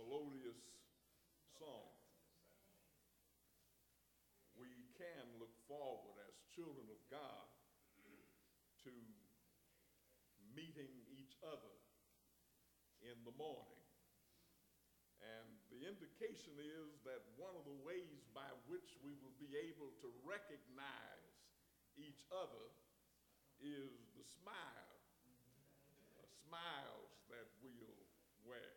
melodious song. We can look forward as children of God to meeting each other in the morning. And the indication is that one of the ways by which we will be able to recognize each other is the smiles that we'll wear.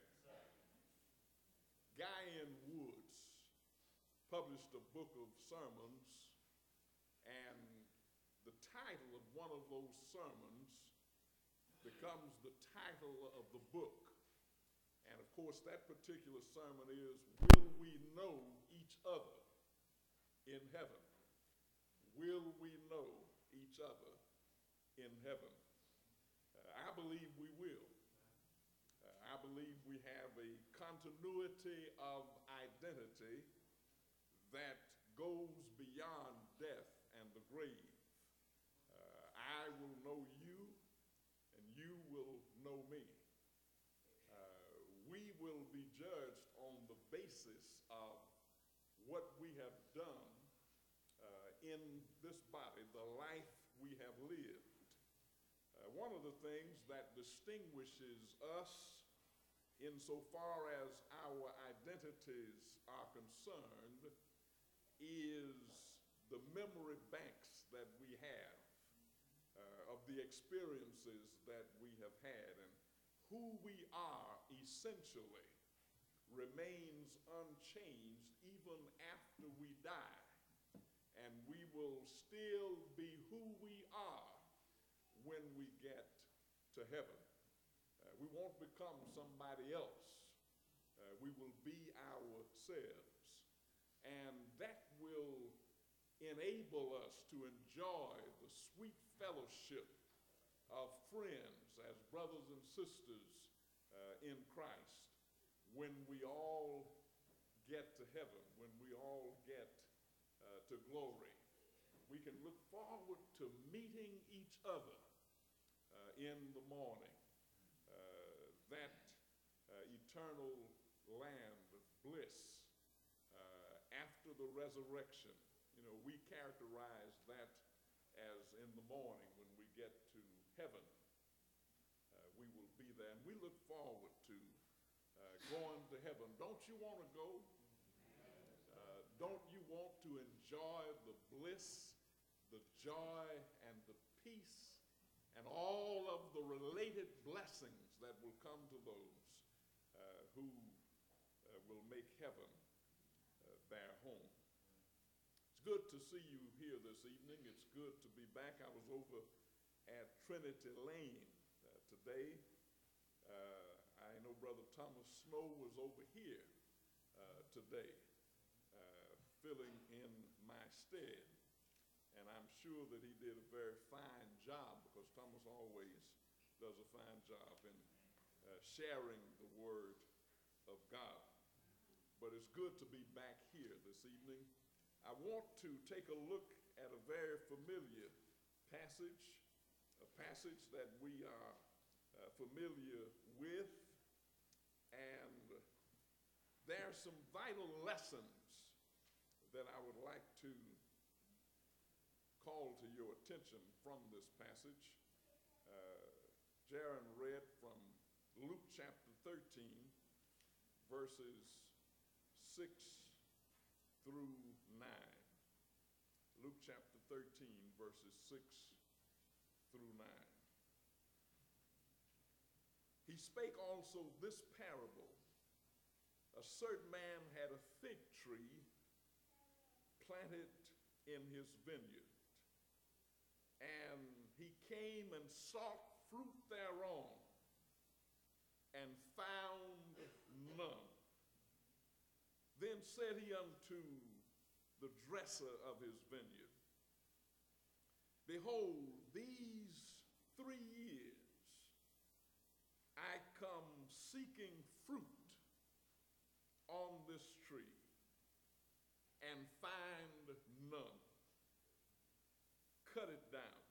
Guy N. Woods published a book of sermons, and the title of one of those sermons becomes the title of the book. And of course, that particular sermon is, Will We Know Each Other in Heaven? Will we know each other in heaven? I believe we will. I believe we have a continuity of identity that goes beyond death and the grave. I will know you, and you will know me. We will be judged on the basis of what we have done in this body, the life we have lived. One of the things that distinguishes us insofar as our identities are concerned is the memory banks that we have of the experiences that we have had. And who we are essentially remains unchanged even after we die. And we will still be who we are when we get to heaven. We won't become somebody else. We will be ourselves. And that will enable us to enjoy the sweet fellowship of friends as brothers and sisters in Christ when we all get to heaven, when we all get to glory. We can look forward to meeting each other in the morning. That eternal land of bliss after the resurrection. You know, we characterize that as in the morning when we get to heaven. We will be there, and we look forward to going to heaven. Don't you want to go? Don't you want to enjoy the bliss, the joy, and the peace, and all of the related blessings that will come to those who will make heaven their home? It's good to see you here this evening. It's good to be back. I was over at Trinity Lane today. I know Brother Thomas Snow was over here today, filling in my stead. And I'm sure that he did a very fine job, because Thomas always does a fine job in sharing the word of God. But it's good to be back here this evening. I want to take a look at a very familiar passage, a passage that we are familiar with. And there are some vital lessons that I would like to call to your attention from this passage. Jaron read from Luke chapter 13, verses 6 through 9. Luke chapter 13, verses 6 through 9. He spake also this parable. A certain man had a fig tree planted in his vineyard, and he came and sought fruit thereon, and found none. Then said he unto the dresser of his vineyard, Behold, these 3 years I come seeking fruit on this tree, and find none. Cut it down.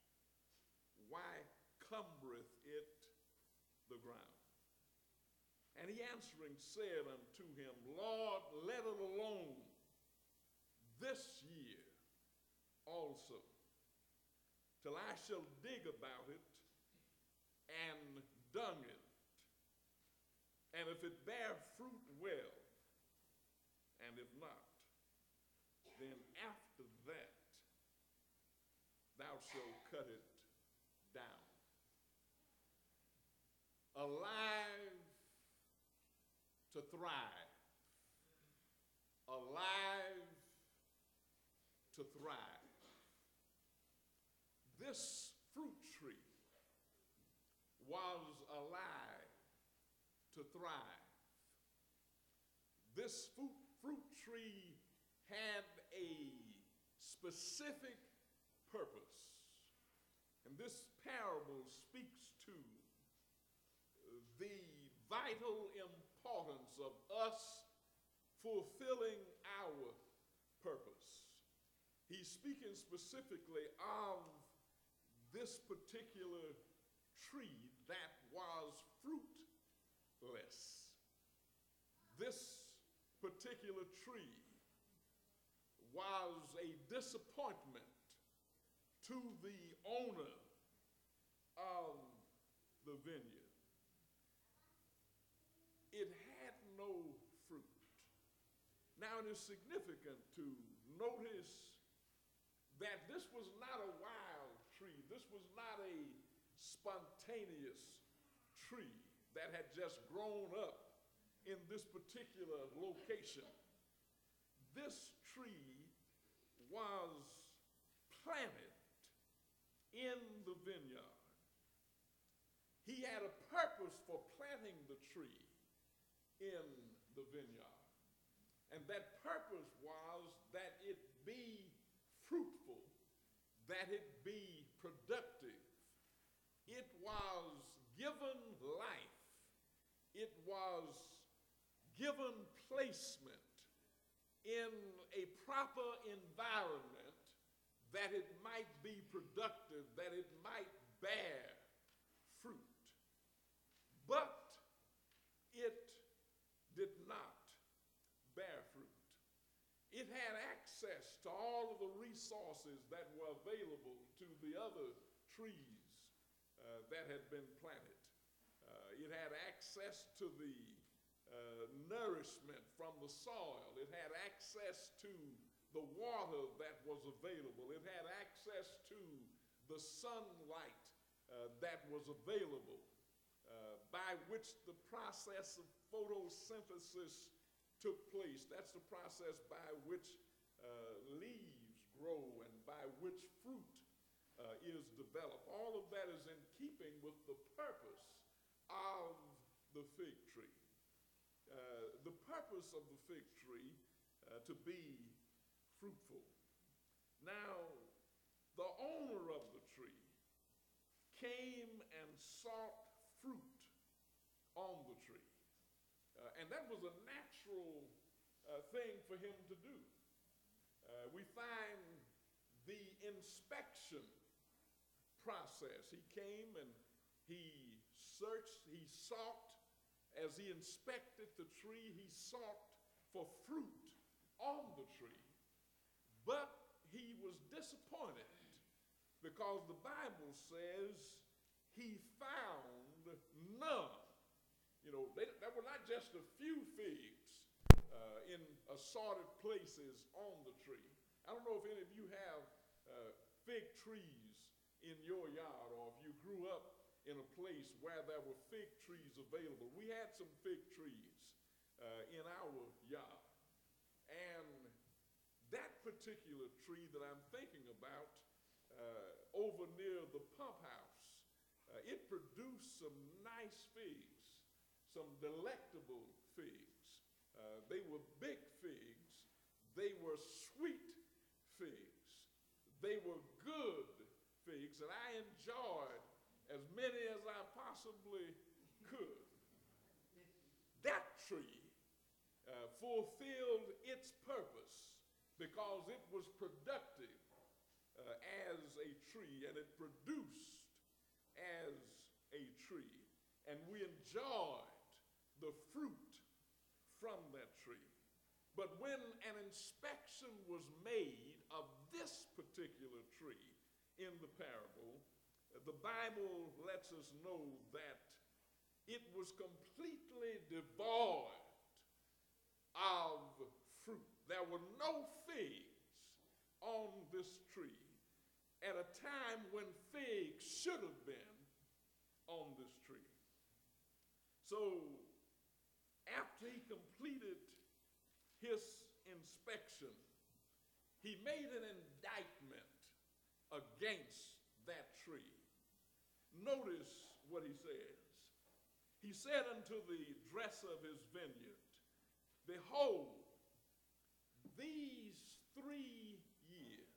Why cumbereth it the ground? And he answering said unto him, Lord, let it alone this year also, till I shall dig about it and dung it. And if it bear fruit, well, and if not, then after that thou shalt cut it down. Alive to thrive. Alive to thrive. This fruit tree was alive to thrive. This fruit tree had a specific purpose. And this parable speaks to the vital importance of us fulfilling our purpose. He's speaking specifically of this particular tree that was fruitless. This particular tree was a disappointment to the owner of the vineyard. It had no fruit. Now it is significant to notice that this was not a wild tree. This was not a spontaneous tree that had just grown up in this particular location. This tree was planted in the vineyard. He had a purpose for planting the tree in the vineyard. And that purpose was that it be fruitful, that it be productive. It was given life. It was given placement in a proper environment that it might be productive, that it might bear fruit. But it did not bear fruit. It had access to all of the resources that were available to the other trees that had been planted. It had access to the nourishment from the soil. It had access to the water that was available. It had access to the sunlight that was available, by which the process of photosynthesis took place. That's the process by which leaves grow and by which fruit is developed. All of that is in keeping with the purpose of the fig tree. The purpose of the fig tree to be fruitful. Now, the owner of the tree came and sought fruit on the tree. And that was a natural thing for him to do. We find the inspection process. He came and he searched, he sought. As he inspected the tree, he sought for fruit on the tree. But he was disappointed because the Bible says he found none. You know, there were not just a few figs in assorted places on the tree. I don't know if any of you have fig trees in your yard, or if you grew up in a place where there were fig trees available. We had some fig trees in our yard. And that particular tree that I'm thinking about over near the pump house, it produced some nice figs, some delectable figs. They were big figs. They were sweet figs. They were good figs, and I enjoyed as many as I possibly could. That tree fulfilled its purpose because it was productive as a tree, and it produced as a tree. And we enjoyed the fruit from that tree. But when an inspection was made of this particular tree in the parable, the Bible lets us know that it was completely devoid of fruit. There were no figs on this tree at a time when figs should have been on this tree. So after he completed his inspection, he made an indictment against that tree. Notice what he says. He said unto the dresser of his vineyard, behold, these 3 years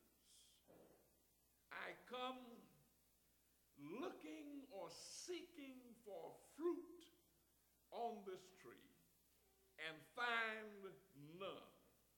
I come looking or seeking for fruit on this tree and find none.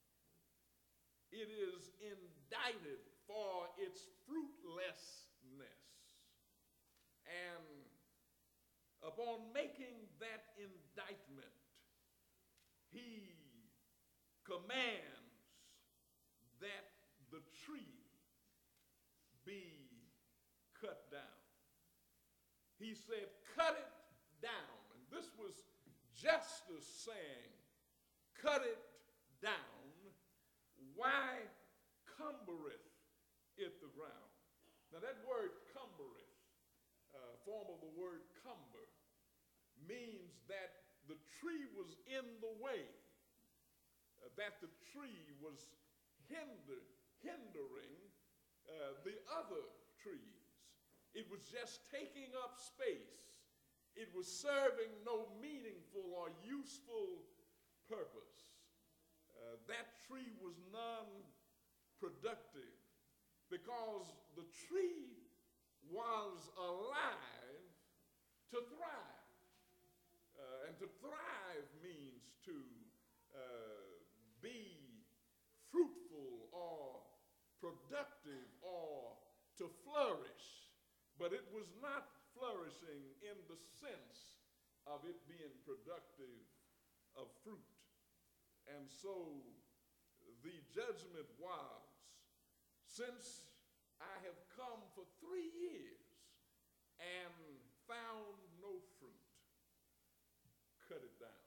It is indicted for its fruitlessness. And upon making that indictment, he commands that the tree be cut down. He said, cut it down. And this was justice saying, cut it down. Why cumbereth it the ground? Now that word cumbereth, form of the word cumber, means that the tree was in the way, that the tree was hindering the other trees. It was just taking up space. It was serving no meaningful or useful purpose. That tree was non-productive because the tree was alive to thrive. And to thrive means to be fruitful or productive or to flourish. But it was not flourishing in the sense of it being productive of fruit. And so the judgment was, since I have come for 3 years and found no fruit, cut it down.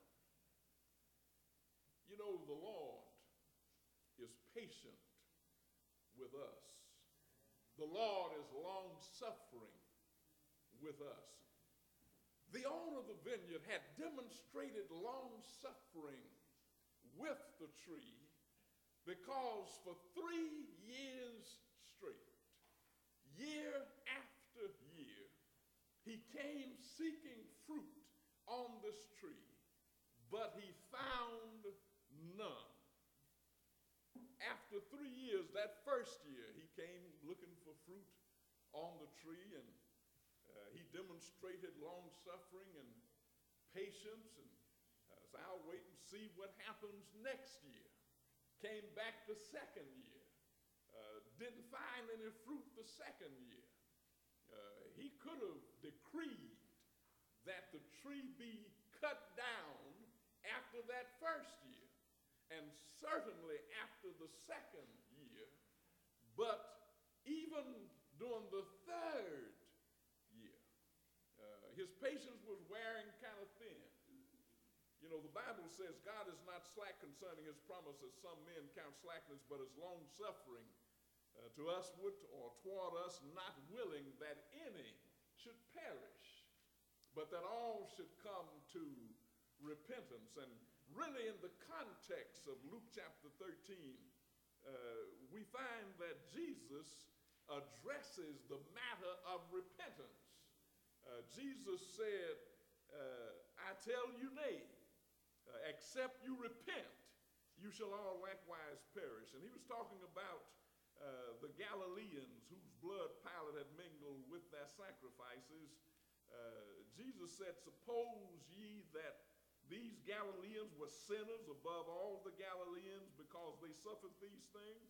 You know, the Lord is patient with us. The Lord is long-suffering with us. The owner of the vineyard had demonstrated long-suffering with the tree because for 3 years straight, year after year, he came seeking fruit on this tree, but he found none. After 3 years, that first year, he came looking for fruit on the tree, and he demonstrated long-suffering and patience, and so I'll wait and see what happens next year. Came back the second year, didn't find any fruit the second year. He could have decreed that the tree be cut down after that first year, and certainly after the second year, but even during the third year, his patience was wearing kind of thin. You know, the Bible says God is not slack concerning his promises. Some men count slackness, but is long-suffering to usward or toward us, not willing that any should perish, but that all should come to repentance. And really in the context of Luke chapter 13, we find that Jesus addresses the matter of repentance. Jesus said, I tell you nay, except you repent, you shall all likewise perish. And he was talking about the Galileans whose blood Pilate had mingled with their sacrifices. Jesus said, suppose ye that these Galileans were sinners above all the Galileans because they suffered these things?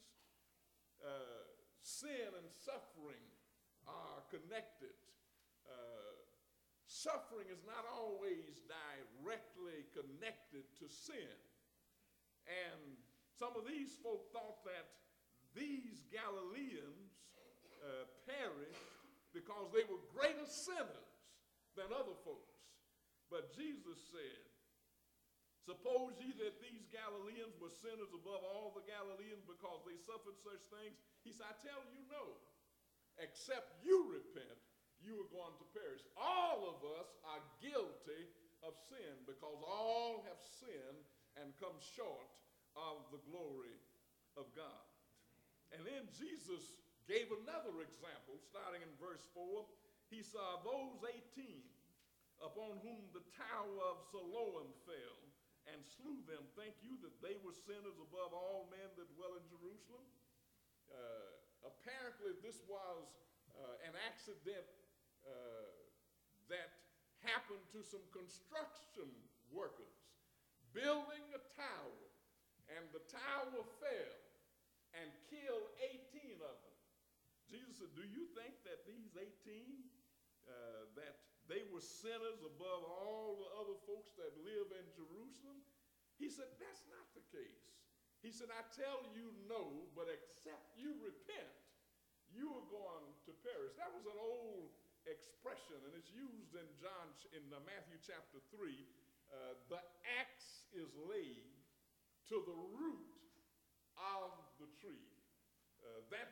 Sin and suffering are connected. suffering is not always directly connected to sin. And some of these folk thought that these Galileans perished because they were greater sinners than other folks. But Jesus said, suppose ye that these Galileans were sinners above all the Galileans because they suffered such things? He said, I tell you no. Except you repent, you are going to perish. All of us are guilty of sin because all have sinned and come short of the glory of God. And then Jesus gave another example, starting in verse 4. He saw those 18 upon whom the tower of Siloam fell and slew them. Think you that they were sinners above all men that dwell in Jerusalem? Apparently, this was an accident that happened to some construction workers building a tower, and the tower fell and killed 18 of them. Jesus said, do you think that these 18, that they were sinners above all the other folks that live in Jerusalem? He said, that's not the case. He said, I tell you no, but except you repent, you are going to perish. That was an old expression, and it's used in Matthew chapter 3. The axe is laid to the root of the tree. That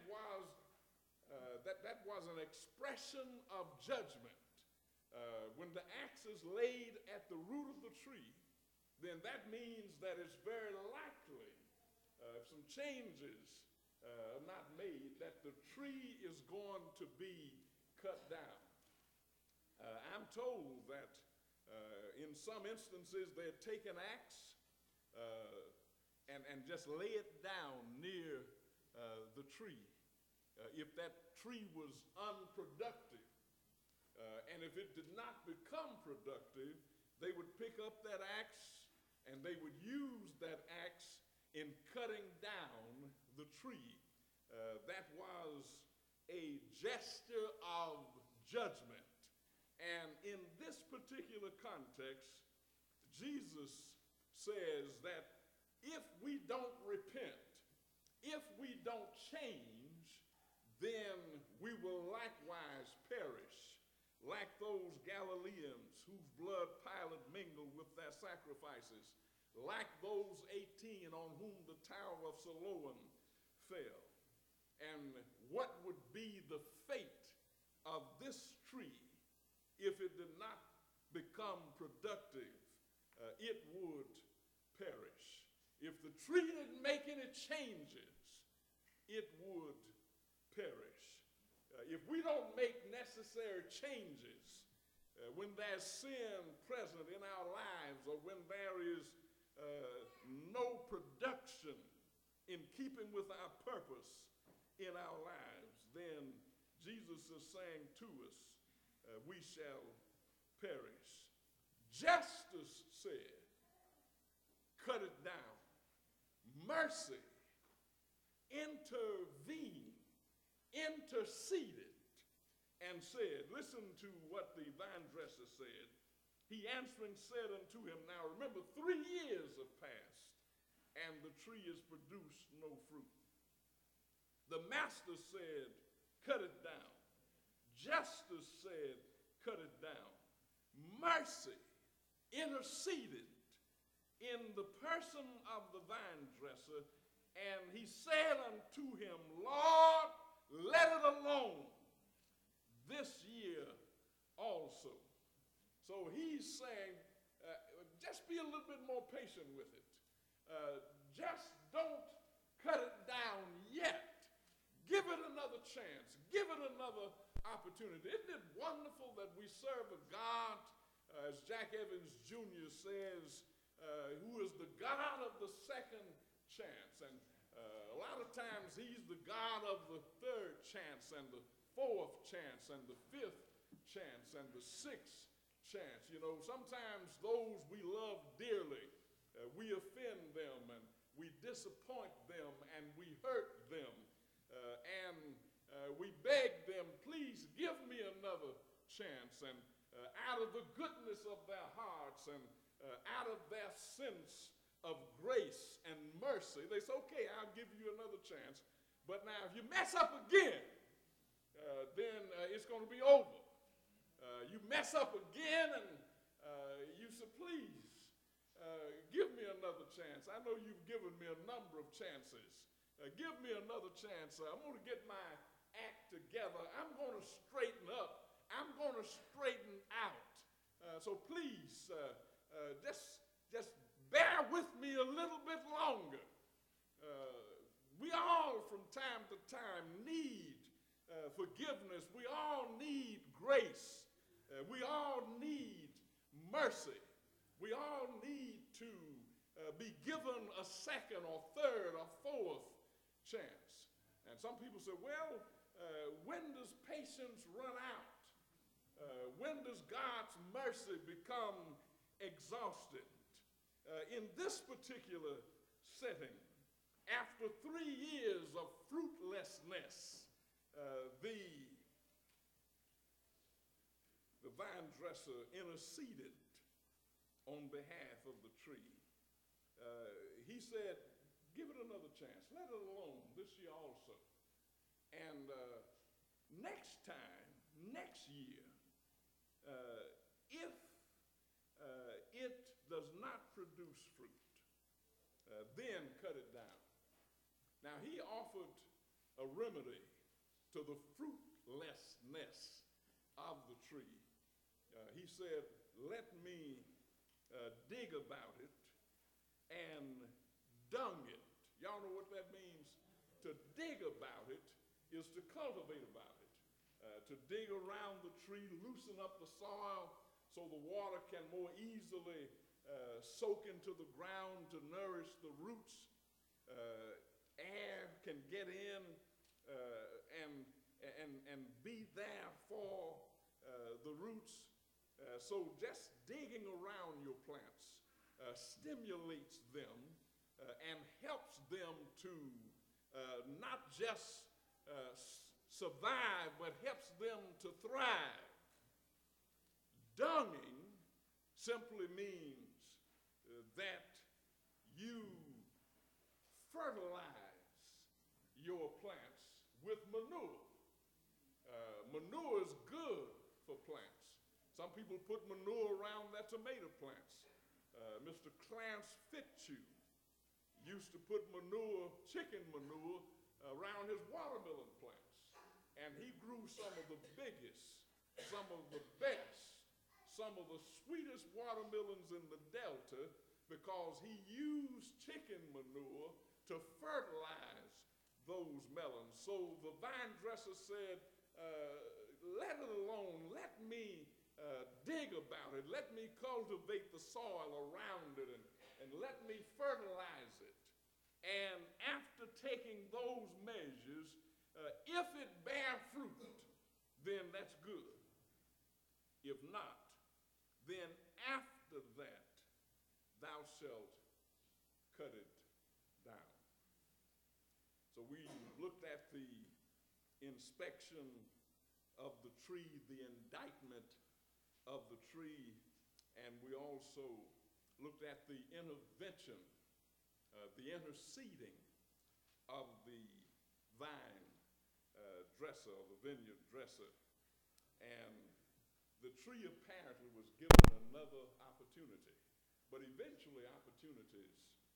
was an expression of judgment. When the axe is laid at the root of the tree, then that means that it's very likely, if some changes are not made, that the tree is going to be cut down. I'm told that in some instances they'd take an axe and just lay it down near the tree. If that tree was unproductive, and if it did not become productive, they would pick up that axe and they would use that axe in cutting down the tree. That was a gesture of judgment. And in this particular context, Jesus says that if we don't repent, if we don't change, then we will likewise perish, like those Galileans whose blood Pilate mingled with their sacrifices, like those 18 on whom the tower of Siloam fell. And what would be the fate of this tree if it did not become productive? It would perish. If the tree didn't make any changes, it would perish. If we don't make necessary changes when there's sin present in our lives, or when there is no production in keeping with our purpose in our lives, then Jesus is saying to us, we shall perish. Justice said, cut it down. Mercy interceded and said, listen to what the vine dresser said. He answering said unto him, now remember, 3 years have passed, and the tree has produced no fruit. The master said, cut it down. Justice said, cut it down. Mercy interceded in the person of the vine dresser, and he said unto him, Lord, let it alone this year also. So he's saying, just be a little bit more patient with it. Just don't cut it down yet. Give it another chance. Give it another opportunity. Isn't it wonderful that we serve a God, as Jack Evans Jr. says, who is the God of the second chance? And a lot of times he's the God of the third chance and the fourth chance and the fifth chance and the sixth chance. You know, sometimes those we love dearly, we offend them and we disappoint them and we hurt them. And we beg them, please give me another chance. And out of the goodness of their hearts and out of their sense of grace and mercy, they say, okay, I'll give you another chance. But now if you mess up again, then it's going to be over. You mess up again and you say, please, give me another chance. I know you've given me a number of chances. Give me another chance. I'm going to get my act together. I'm going to straighten up. I'm going to straighten out. So please, just bear with me a little bit longer. We all, from time to time, need forgiveness. We all need grace. We all need mercy. We all need to be given a second or third or fourth chance. And some people say, well, when does patience run out? When does God's mercy become exhausted? In this particular setting, after 3 years of fruitlessness, the vine dresser interceded on behalf of the tree. He said, give it another chance. Let it alone this year also. And next time, next year, if it does not produce fruit, then cut it down. Now, he offered a remedy to the fruitlessness of the tree. He said, let me dig about it and dung it. Y'all know what that means? To dig about it is to cultivate about it. To dig around the tree, loosen up the soil so the water can more easily soak into the ground to nourish the roots. Air can get in and be there for the roots. So just digging around your plants stimulates them and helps them to not just survive, but helps them to thrive. Dunging simply means that you fertilize your plants with manure. Manure is good for plants. Some people put manure around their tomato plants. Mr. Clarence Fitzhugh used to put manure, chicken manure, around his watermelon plants. And he grew some of the biggest, some of the best, some of the sweetest watermelons in the Delta because he used chicken manure to fertilize those melons. So the vine dresser said, let it alone. Let me dig about it. Let me cultivate the soil around it and let me fertilize it. And after taking those measures, if it bear fruit, then that's good. If not, then after that, thou shalt cut it down. So we looked at the inspection of the tree, the indictment of the tree, and we also looked at the intervention, the interceding of the vine dresser, or the vineyard dresser. And the tree apparently was given another opportunity. But eventually opportunities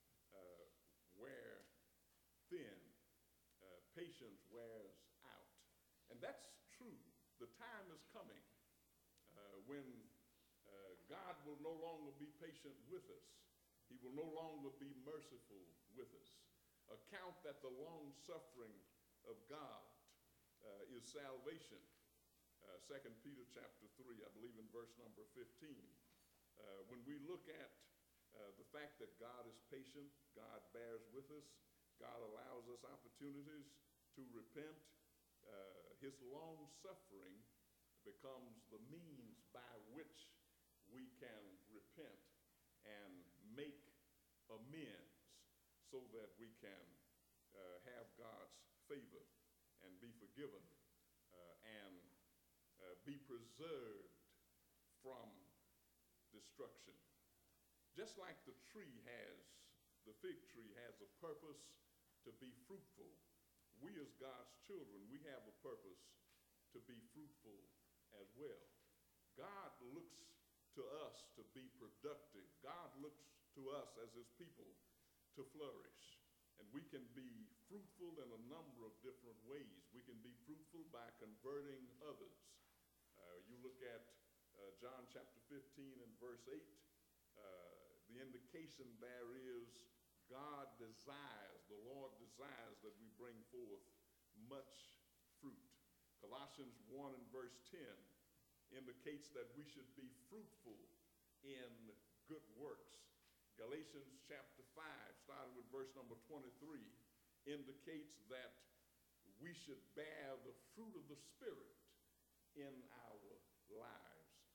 wear thin. Patience wears out. And that's true. The time is coming when God will no longer be patient with us. He will no longer be merciful with us. Account that the long suffering of God is salvation. 2 Peter chapter 3, I believe in verse number 15. When we look at the fact that God is patient, God bears with us, God allows us opportunities to repent, his long suffering becomes the means by which we can repent and make amends so that we can have God's favor and be forgiven and be preserved from destruction. Just like the fig tree has a purpose to be fruitful, we as God's children, we have a purpose to be fruitful as well. God looks to us to be productive. God looks to us as his people to flourish. And we can be fruitful in a number of different ways. We can be fruitful by converting others. You look at John chapter 15 and verse 8. The indication there is God desires, the Lord desires that we bring forth much fruit. Colossians 1 and verse 10 indicates that we should be fruitful in good works. Galatians chapter 5, starting with verse number 23, indicates that we should bear the fruit of the Spirit in our lives.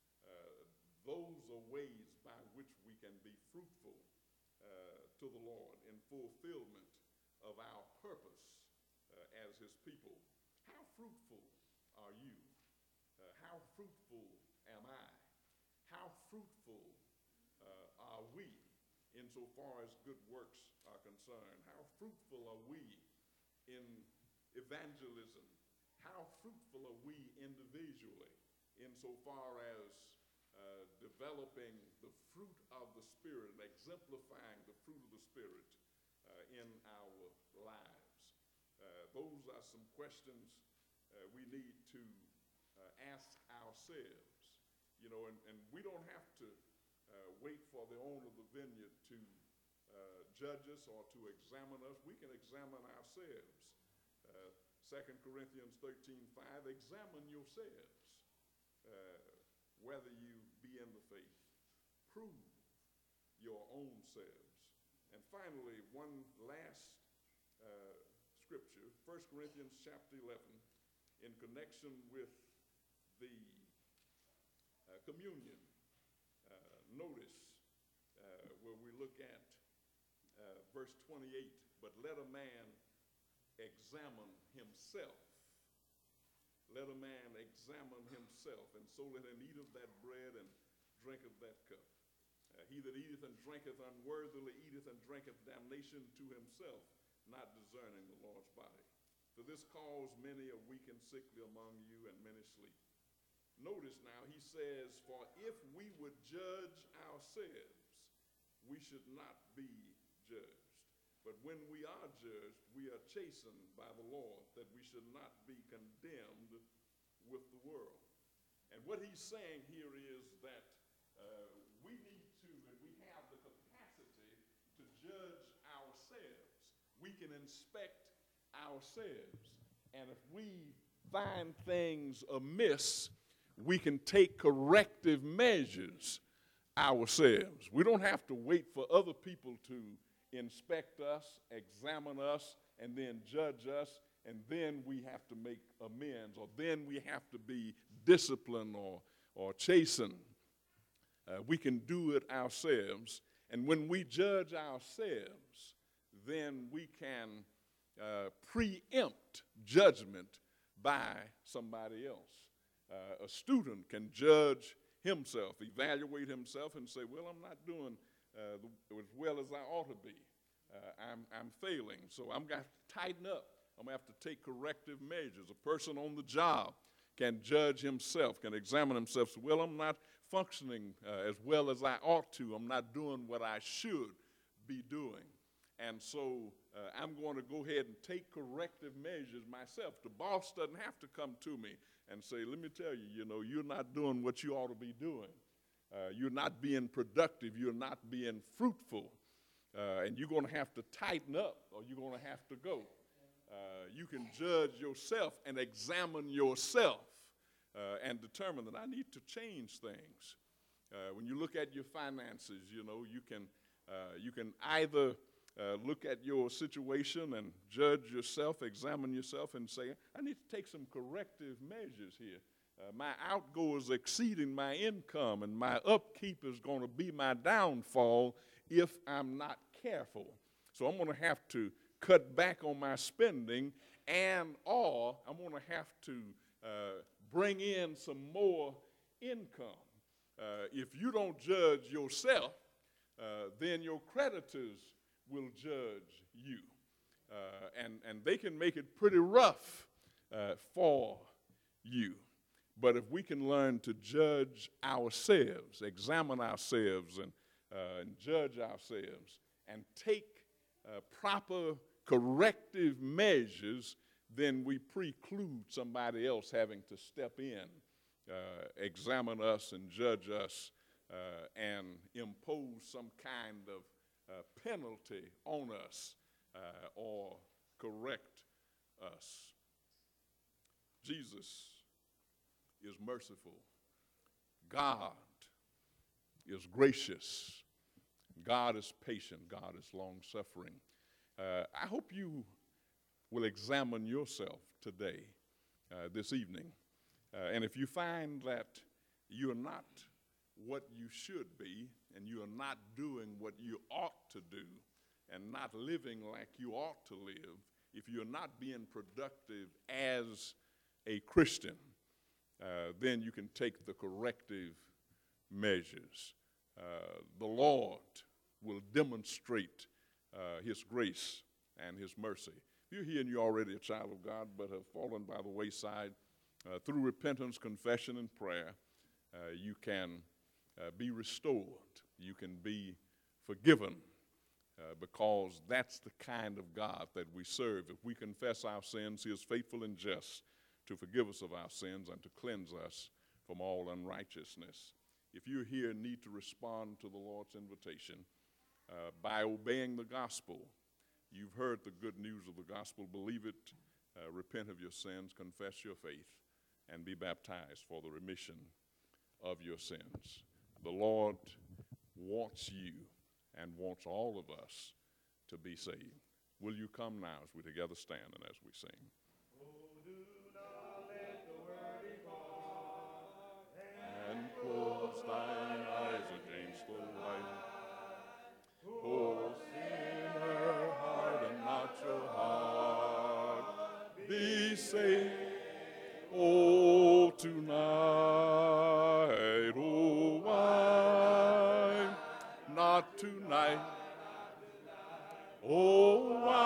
Those are ways by which we can be fruitful to the Lord in fulfillment of our purpose as his people. How fruitful are you? How fruitful am I? How fruitful are we insofar as good works are concerned? How fruitful are we in evangelism? How fruitful are we individually insofar as developing the fruit of the Spirit, exemplifying the fruit of the Spirit in our lives? Those are some questions we need to ask ourselves. You know, and we don't have to wait for the owner of the vineyard to judge us or to examine us. We can examine ourselves. 2 Corinthians 13:5, examine yourselves whether you be in the faith. Prove your own selves. And finally, one last scripture, 1 Corinthians chapter 11, in connection with the communion. Notice where we look at verse 28, but let a man examine himself. Let a man examine himself, and so let him eat of that bread and drink of that cup. He that eateth and drinketh unworthily eateth and drinketh damnation to himself, not discerning the Lord's body. For this cause many are weak and sickly among you, and many sleep. Notice now, he says, for if we would judge ourselves, we should not be judged. But when we are judged, we are chastened by the Lord, that we should not be condemned with the world. And what he's saying here is that we need to, and we have the capacity to judge ourselves. We can inspect ourselves. And if we find things amiss, we can take corrective measures ourselves. We don't have to wait for other people to inspect us, examine us, and then judge us, and then we have to make amends, or then we have to be disciplined or chastened. We can do it ourselves, and when we judge ourselves, then we can preempt judgment by somebody else. A student can judge himself, evaluate himself, and say, well, I'm not doing as well as I ought to be. I'm failing, so I'm going to tighten up. I'm going to have to take corrective measures. A person on the job can judge himself, can examine himself, say, well, I'm not functioning as well as I ought to. I'm not doing what I should be doing. And so I'm going to go ahead and take corrective measures myself. The boss doesn't have to come to me and say, let me tell you, you're not doing what you ought to be doing. You're not being productive. You're not being fruitful. And you're going to have to tighten up, or you're going to have to go. You can judge yourself and examine yourself and determine that I need to change things. When you look at your finances, you can either look at your situation and judge yourself, examine yourself, and say, I need to take some corrective measures here. My outgo is exceeding my income, and my upkeep is going to be my downfall if I'm not careful. So I'm going to have to cut back on my spending, or I'm going to have to bring in some more income. If you don't judge yourself, then your creditors will judge you. And they can make it pretty rough for you. But if we can learn to judge ourselves, examine ourselves, and judge ourselves, and take proper corrective measures, then we preclude somebody else having to step in, examine us and judge us, and impose some kind of penalty on us or correct us. Jesus is merciful. God is gracious. God is patient. God is long-suffering. I hope you will examine yourself today, this evening. And if you find that you're not what you should be, and you are not doing what you ought to do, and not living like you ought to live, if you're not being productive as a Christian, then you can take the corrective measures. The Lord will demonstrate his grace and his mercy. If you're here and you're already a child of God but have fallen by the wayside, through repentance, confession, and prayer, you can be restored. You can be forgiven because that's the kind of God that we serve. If we confess our sins, he is faithful and just to forgive us of our sins and to cleanse us from all unrighteousness. If you're here and need to respond to the Lord's invitation by obeying the gospel, you've heard the good news of the gospel, believe it, repent of your sins, confess your faith, and be baptized for the remission of your sins. The Lord wants you and wants all of us to be saved. Will you come now as we together stand and as we sing? And close thine eyes against the light. O sinner, harden not your heart. Be saved, O tonight. O why not tonight? Oh, why